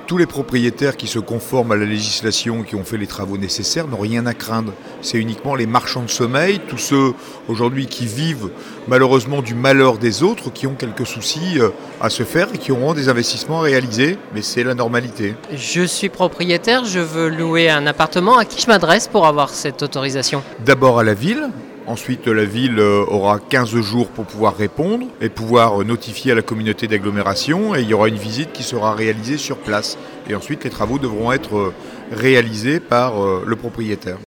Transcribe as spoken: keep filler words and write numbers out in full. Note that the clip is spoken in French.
Tous les propriétaires qui se conforment à la législation, qui ont fait les travaux nécessaires, n'ont rien à craindre. C'est uniquement les marchands de sommeil, tous ceux aujourd'hui qui vivent malheureusement du malheur des autres, qui ont quelques soucis à se faire et qui auront des investissements à réaliser, mais c'est la normalité. Je suis propriétaire, je veux louer un appartement. À qui je m'adresse pour avoir cette autorisation ? D'abord à la ville. Ensuite, la ville aura quinze jours pour pouvoir répondre et pouvoir notifier à la communauté d'agglomération, et il y aura une visite qui sera réalisée sur place. Et ensuite, les travaux devront être réalisés par le propriétaire.